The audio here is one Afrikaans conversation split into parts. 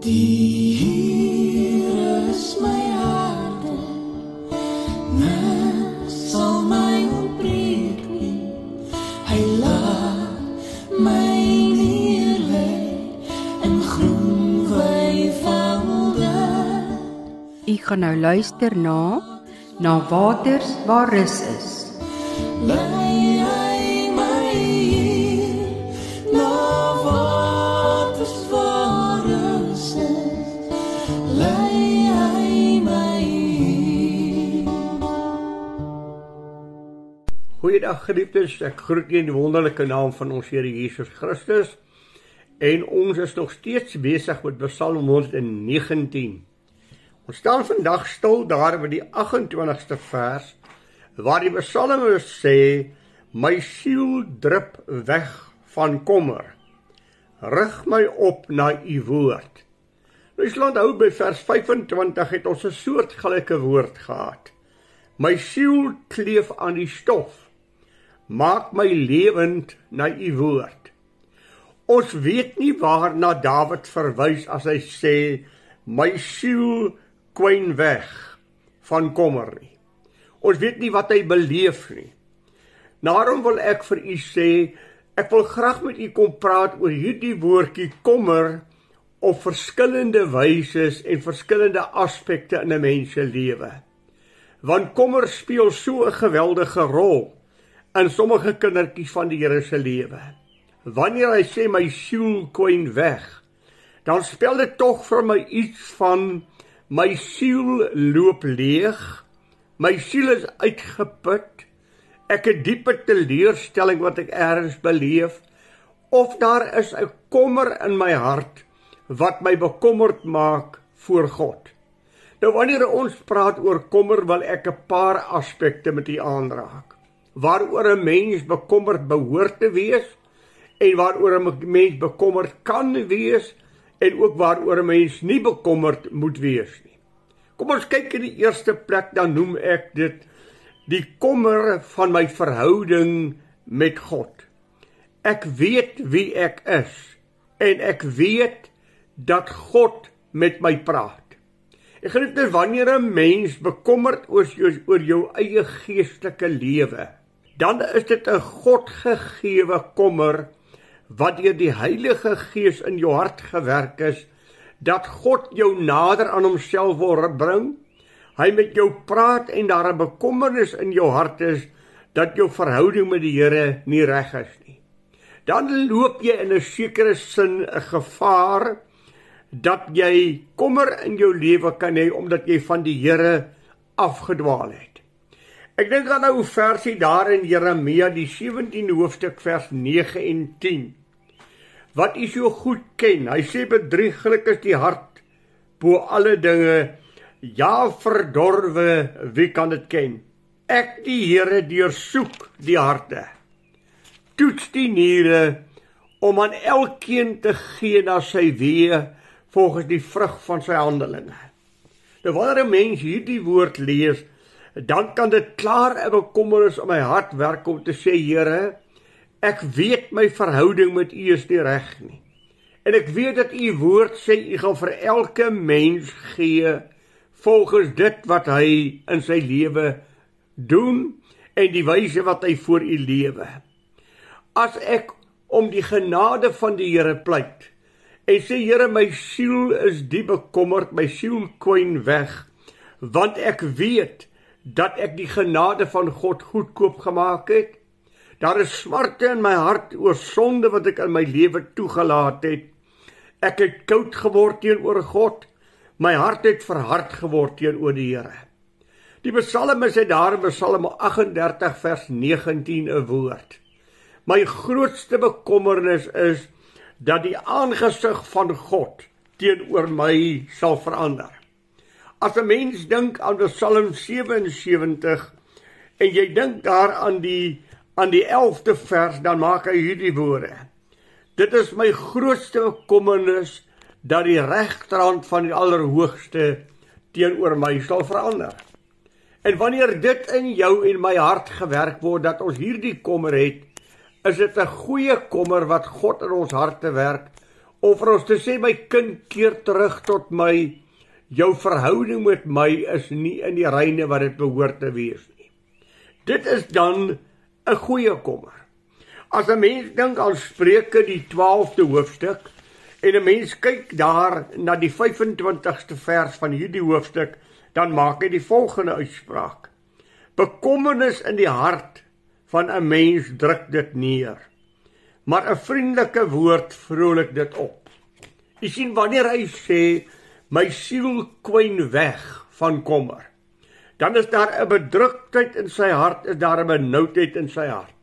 Die Here is my harde, niks sal my ontbreek nie. Hy laat my neerlê in groen weivelde. U gaan nou luister na waters waar rus is. Lei hy my hier, na waters waar rus is. Lei hy my hier. Goeiedag geliefdes, ek groet julle in die wonderlike naam van ons Here Jesus Christus. En ons is nog steeds besig met Psalm 119. Ons staan vandag stil daar by die 28ste vers, waar die psalmis sê, my siel drup weg van kommer, rig my op na u woord. Nou ons onthou by vers 25 het ons 'n soortgelyke woord gehad. My siel kleef aan die stof, maak my lewend na u woord. Ons weet nie waarna Dawid verwys as hy sê, my siel kwyn weg van kommer nie. Ons weet nie wat hy beleef nie. Daarom wil ek vir u sê, ek wil graag met u kom praat oor hierdie woordjie kommer op verskillende wyse en verskillende aspekte in 'n mens se lewe. Want kommer speel so 'n geweldige rol in sommige kindertjies van die Here se lewe. Wanneer hy sê my siel kwyn weg, dan spel dit tog vir my iets van my siel loop leeg, my siel is uitgeput, ek het diepe teleurstelling wat ek ergens beleef, of daar is 'n kommer in my hart wat my bekommerd maak voor God. Nou wanneer ons praat oor kommer, wil ek 'n paar aspekte met u aanraak, waaroor 'n mens bekommerd behoort te wees, en waaroor 'n mens bekommerd kan wees, en ook waaroor 'n mens nie bekommerd moet wees nie. Kom ons kyk in die eerste plek, dan noem ek dit die kommer van my verhouding met God. Ek weet wie ek is, en ek weet dat God met my praat. Ek geniet dit wanneer 'n mens bekommerd oor jou eie geestelike lewe, dan is dit 'n Godgegewe kommer, wat deur die Heilige Gees in jou hart gewerk is, dat God jou nader aan homself wil bring, hy met jou praat en daar 'n bekommernis in jou hart is, dat jou verhouding met die Here nie reg is nie. Dan loop jy in 'n sekere sin 'n gevaar, dat jy kommer in jou lewe kan hê, omdat jy van die Here afgedwaal het. Ek dink aan nou versie daar in Jeremia, die 17 hoofstuk vers 9 en 10, wat u so goed ken. Hy sê, bedrieglik is die hart bo alle dinge, ja verdorwe, wie kan dit ken? Ek die Here deursoek die harte, toets die niere, om aan elkeen te gee na sy weë, volgens die vrug van sy handelinge. Nou wanneer 'n mens hierdie woord lees, dan kan dit klaar 'n bekommernis in my hart werk om te sê, Here, ek weet my verhouding met u is nie reg nie. En ek weet dat u woord sê, u gaan vir elke mens gee, volgens dit wat hy in sy lewe doen, en die wyse wat hy voor u lewe. As ek om die genade van die Here pleit, en sê, Here, my siel is diep bekommerd, my siel kwyn weg, want ek weet dat ek die genade van God goedkoop gemaak het. Daar is smarte in my hart oor sonde wat ek in my lewe toegelaat het. Ek het koud geword teenoor God, my hart het verhard geword teenoor die Here. Die psalmis het daar in Psalm 38 vers 19 'n woord. My grootste bekommernis is dat die aangesig van God teenoor my sal verander. As 'n mens dink aan Psalm 77 en jy dink daar aan die 11de vers, dan maak hy hierdie woorde. Dit is my grootste bekommernis dat die regterhand van die Allerhoogste teenoor my sal verander. En wanneer dit in jou en my hart gewerk word, dat ons hierdie kommer het, is dit 'n goeie kommer wat God in ons harte werk, of vir ons te sê, my kind, keer terug tot my, jou verhouding met my is nie in die reine wat dit behoort te wees nie. Dit is dan 'n goeie kommer. As 'n mens dink aan Spreuke die 12de hoofstuk, en 'n mens kyk daar na die 25ste vers van hierdie hoofstuk, dan maak hy die volgende uitspraak. Bekommernis in die hart van 'n mens druk dit neer, maar 'n vriendelike woord vrolik dit op. Jy sien, wanneer hy sê, my siel kwyn weg van kommer, dan is daar 'n bedruktheid in sy hart, is daar 'n benoudheid in sy hart.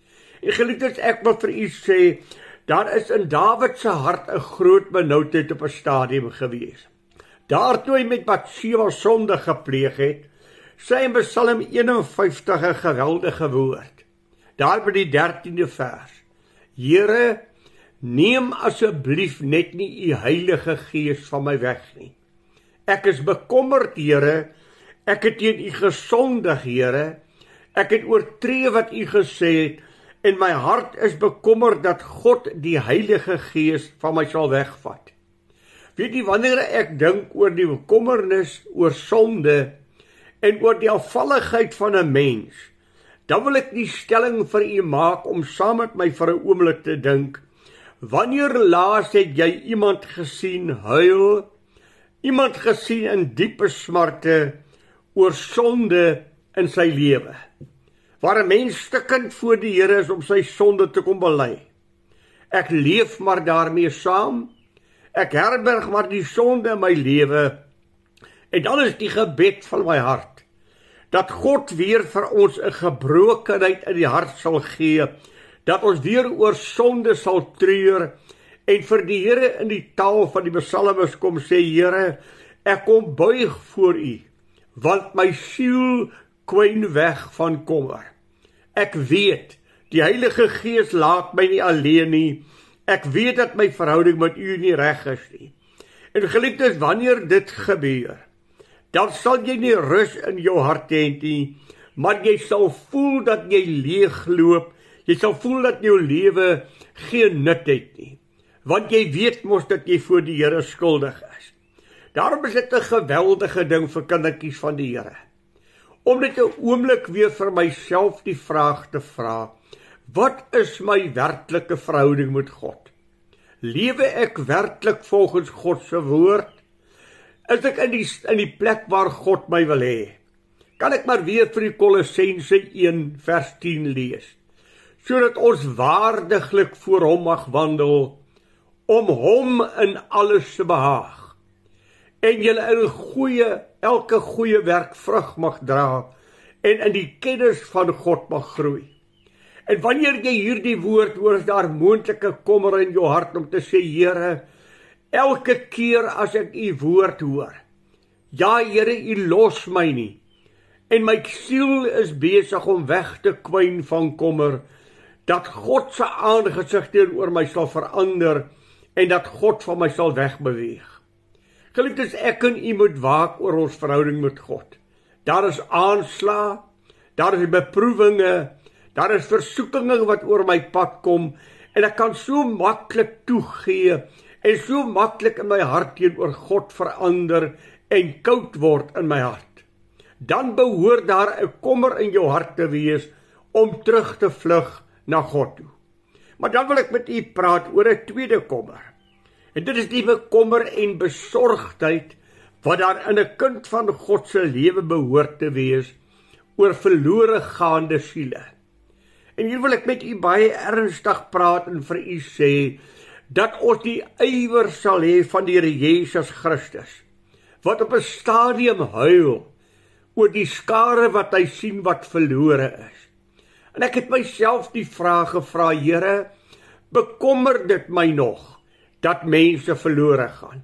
En geliefdes, ek wil vir u sê, daar is in Dawid se hart 'n groot benoudheid op 'n stadium gewees. Daar toe hy met Batseba sonde gepleeg het, sê hy in Psalm 51 'n geweldige woord. Daar by die 13de vers. Here, neem asseblief net nie u Heilige Gees van my weg nie. Ek is bekommerd, Here, ek het teen u gesondig, Here, ek het oortree wat u gesê het, en my hart is bekommerd dat God die Heilige Gees van my sal wegvat. Weet jy, wanneer ek dink oor die bekommernis, oor sonde, en oor die afvalligheid van 'n mens, dan wil ek die stelling vir u maak om saam met my vir 'n oomblik te dink, wanneer laas het jy iemand gesien huil, iemand gesien in diepe smarte, oor sonde in sy lewe, waar 'n mens stikkend voor die Here is om sy sonde te kom bely. Ek leef maar daarmee saam, ek herberg maar die sonde in my lewe, en dan is die gebed van my hart, dat God weer vir ons 'n gebrokenheid in die hart sal gee, dat ons weer oor sonde sal treur, en vir die Here in die taal van die psalmes kom sê, Here, ek kom buig voor u, want my siel kwyn weg van kommer. Ek weet, die Heilige Gees laat my nie alleen nie, ek weet dat my verhouding met u nie reg is nie. En geliefdes, wanneer dit gebeur, dan sal jy nie rus in jou hart hê nie, maar jy sal voel dat jy leegloop, jy sal voel dat jou lewe geen nut het nie, want jy weet mos dat jy voor die Here skuldig is. Daarom is dit 'n geweldige ding vir kindertjies van die Here, om net 'n oomblik weer vir myself die vraag te vra, wat is my werklike verhouding met God? Lewe ek werklik volgens God se woord? Is ek in die plek waar God my wil hê? Kan ek maar weer vir die Kolossense 1 vers 10 lees, sodat ons waardiglik voor hom mag wandel, om hom in alles te behaag, en julle in elke goeie werk vrug mag dra, en in die kennis van God mag groei. En wanneer jy hierdie woord hoor, is daar moontlike kommer in jou hart om te sê, Here, elke keer as ek u woord hoor, ja Here, u los my nie, en my siel is besig om weg te kwyn van kommer, dat God se aangesig teenoor my sal verander, en dat God van my sal wegbeweeg. Geliefdes, ek en u moet waak oor ons verhouding met God. Daar is aanslae, daar is beproewinge, daar is versoekinge wat oor my pad kom, en ek kan so maklik toegee, en so maklik in my hart teenoor God verander, en koud word in my hart. Dan behoort daar 'n kommer in jou hart te wees, om terug te vlug na God toe. Maar dan wil ek met u praat oor 'n tweede kommer. En dit is die bekommer en besorgdheid wat daar in 'n kind van God se lewe behoort te wees oor verlore gaande siele. En hier wil ek met u baie ernstig praat en vir u sê dat ons die ywer sal hê van die Here Jesus Christus, wat op 'n stadium huil oor die skare wat hy sien wat verlore is. En ek het myself die vraag gevra, Here, bekommer dit my nog dat mense verlore gaan?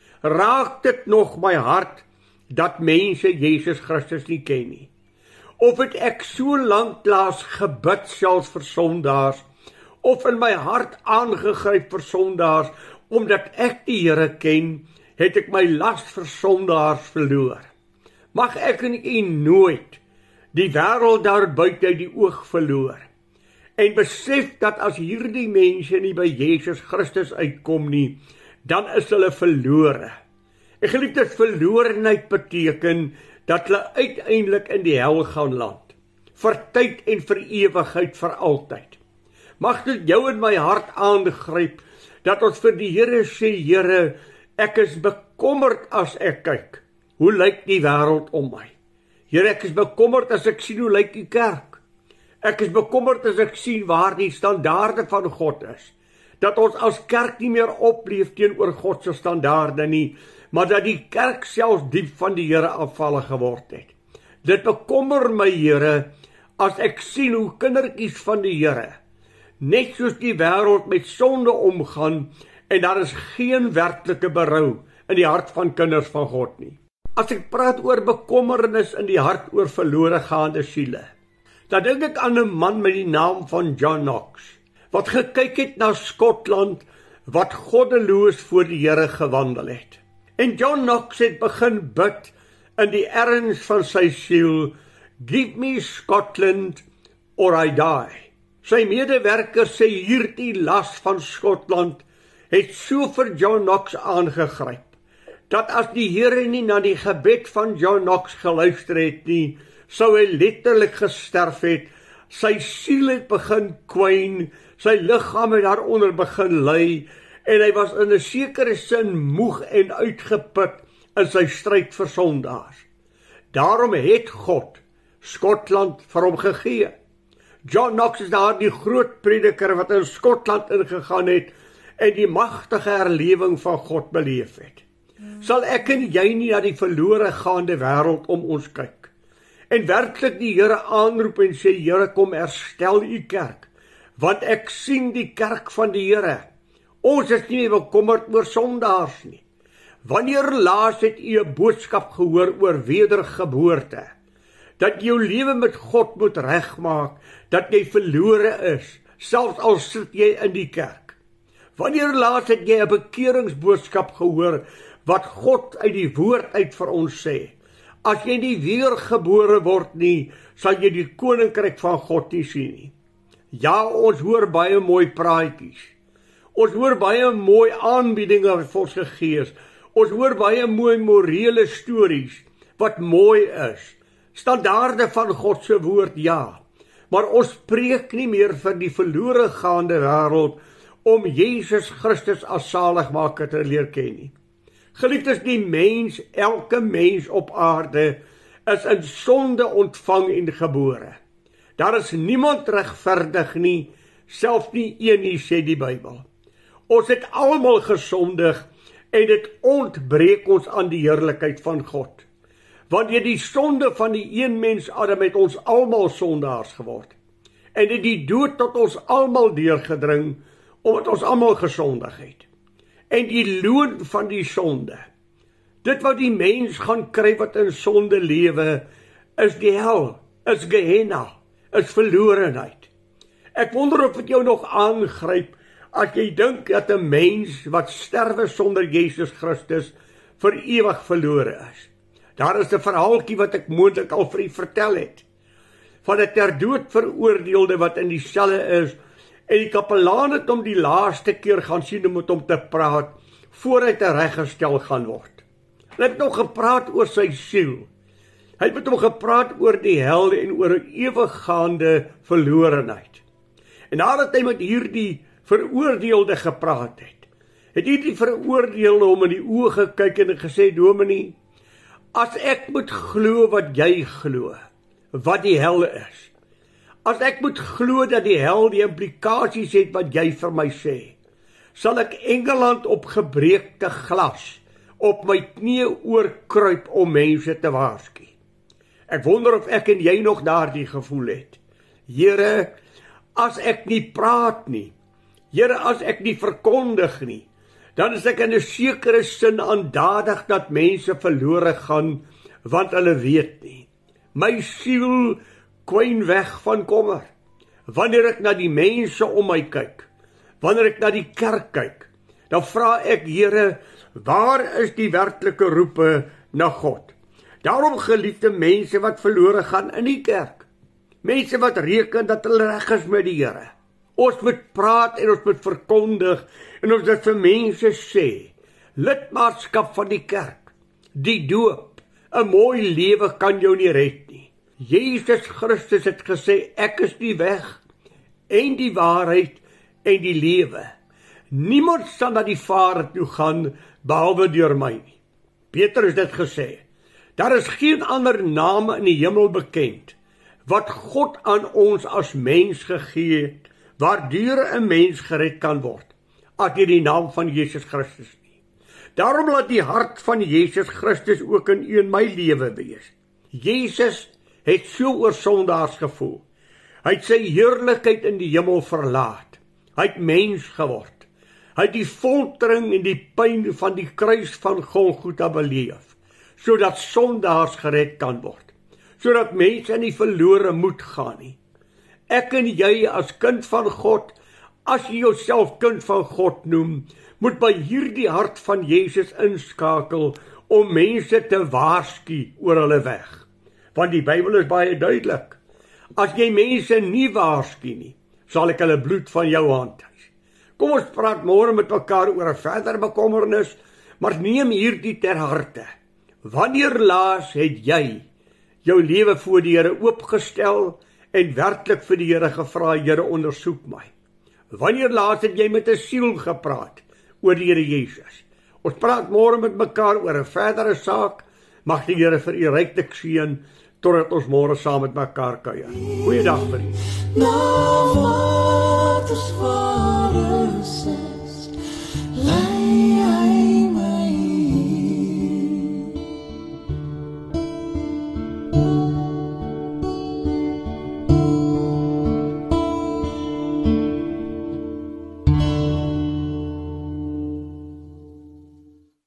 Raak dit nog my hart dat mense Jesus Christus nie ken nie? Of het ek so lanklaas gebid selfs vir sondaars, of in my hart aangegryp vir sondaars, omdat ek die Here ken, het ek my las vir sondaars verloor. Mag ek en u nooit die wêreld daar buite uit die oog verloor, en besef dat as hierdie mense nie by Jesus Christus uitkom nie, dan is hulle verlore. En geliefdes, verlorenheid beteken dat hulle uiteindelik in die hel gaan land, vir tyd en vir ewigheid, vir altyd. Mag dit jou in my hart aangryp, dat ons vir die Here sê, Here, ek is bekommerd as ek kyk, hoe lyk die wêreld om my? Here, ek is bekommerd as ek sien hoe lyk die kerk. Ek is bekommerd as ek sien waar die standaarde van God is. Dat ons as kerk nie meer opleef teenoor God se standaarde nie, maar dat die kerk selfs diep van die Here afvallig geword het. Dit bekommer my, Here, as ek sien hoe kindertjies van die Here, net soos die wêreld met sonde omgaan, en daar is geen werklike berou in die hart van kinders van God nie. As ek praat oor bekommernis in die hart oor verlore gaande siele, dan dink ek aan 'n man met die naam van John Knox, wat gekyk het na Skotland, wat goddeloos voor die Here gewandel het. En John Knox het begin bid in die erns van sy siel, give me Scotland or I die. Sy medewerkers sê hierdie las van Skotland het so vir John Knox aangegryp, dat as die Here nie na die gebed van John Knox geluister het nie, sou hy letterlik gesterf het, sy siel het begin kwyn, sy liggaam het daaronder begin ly, en hy was in 'n sekere sin moeg en uitgeput in sy stryd vir sondaars. Daarom het God Skotland vir hom gegee. John Knox is daar die groot prediker wat in Skotland ingegaan het en die magtige herlewing van God beleef het. Sal ek en jy nie na die verlore gaande wêreld om ons kyk en werklik die Here aanroep en sê, Here, kom herstel u kerk, want ek sien die kerk van die Here. Ons is nie bekommerd oor sondaars nie. Wanneer laas het u 'n boodskap gehoor oor wedergeboorte? Dat jou lewe met God moet regmaak, dat jy verlore is, selfs al sit jy in die kerk. Wanneer laas het jy 'n bekeringsboodskap gehoor, wat God uit die woord uit vir ons sê? As jy nie weergebore word nie, sal jy die koninkryk van God nie sien nie. Ja, ons hoor baie mooi praatjies. Ons hoor baie mooi aanbiedinge wat vir ons gegee is. Ons hoor baie mooi morele stories, wat mooi is. Standaarde van God se woord, ja. Maar ons preek nie meer vir die verlore gaande wêreld om Jesus Christus as saligmaker te leer ken nie. Geliefdes, die mens, elke mens op aarde, is in sonde ontvang en gebore. Daar is niemand regverdig nie, selfs nie een nie, sê die Bybel. Ons het almal gesondig en dit ontbreek ons aan die heerlikheid van God. Want deur die sonde van die een mens Adam het ons almal sondaars geword. En het die dood tot ons almal deurgedring, omdat ons almal gesondig het. En die loon van die sonde, dit wat die mens gaan kry wat in sonde lewe, is die hel, is Gehenna, is verlorenheid. Ek wonder of dit jou nog aangryp, as jy dink dat 'n mens wat sterwe sonder Jesus Christus vir ewig verlore is. Daar is 'n verhaaltjie wat ek moontlik al vir u vertel het, van 'n ter dood veroordeelde wat in die selle is, en die kapelaan het hom die laaste keer gaan sien om met hom te praat, voor hy tereggestel gaan word. Hy het nog gepraat oor sy siel. Hy het met hom gepraat oor die hel en oor 'n ewiggaande verlorenheid. En nadat hy met hierdie veroordeelde gepraat het hierdie veroordeelde hom in die oë gekyk en gesê, Dominee, as ek moet glo wat jy glo, wat die hel is, as ek moet glo dat die hel die implikasies het wat jy vir my sê, sal ek Engeland op gebreekte glas op my knie oorkruip om mense te waarsku. Ek wonder of ek en jy nog daardie gevoel het. Here, as ek nie praat nie, Here, as ek nie verkondig nie, dan is ek in 'n sekere sin aandadig dat mense verlore gaan, want hulle weet nie. My siel kwyn weg van kommer. Wanneer ek na die mense om my kyk, wanneer ek na die kerk kyk, dan vra ek, Here, waar is die werklike roepe na God? Daarom, geliefde mense wat verlore gaan in die kerk, Mense wat reken dat hulle reg is met die Here. Ons moet praat en ons moet verkondig en ons dit vir mense sê. Lidmaatskap van die kerk, die doop, 'n mooi lewe kan jou nie red nie. Jesus Christus het gesê, ek is die weg en die waarheid en die lewe. Niemand sal na die Vader toe gaan behalwe deur my nie. Petrus het dit gesê. Daar is geen ander name in die hemel bekend wat God aan ons as mens gegee het, waardeur 'n mens gered kan word, as deur die naam van Jesus Christus nie. Daarom laat die hart van Jesus Christus ook in u en my lewe wees. Jesus het so oor sondaars gevoel. Hy het sy heerlikheid in die hemel verlaat. Hy het mens geword. Hy het die foltering en die pyn van die kruis van Golgotha beleef, sodat sondaars gered kan word, sodat mense nie verlore moet gaan nie. Ek en jy as kind van God, as jy jouself kind van God noem, moet by hierdie hart van Jesus inskakel om mense te waarsku oor hulle weg. Want die Bybel is baie duidelik. As jy mense nie waarsku nie, sal ek hulle bloed van jou hand eis. Kom ons praat môre met mekaar oor 'n verder bekommernis, maar neem hierdie ter harte. Wanneer laas het jy jou lewe voor die Here oopgestel en werklik vir die Here gevra, Here ondersoek my? Wanneer laas het jy met 'n siel gepraat oor die Here Jesus? Ons praat môre met mekaar oor 'n verdere saak. Mag die Here vir u ryklik seën totdat ons môre saam met mekaar kuier. Goeiedag vir u. Na waters waar is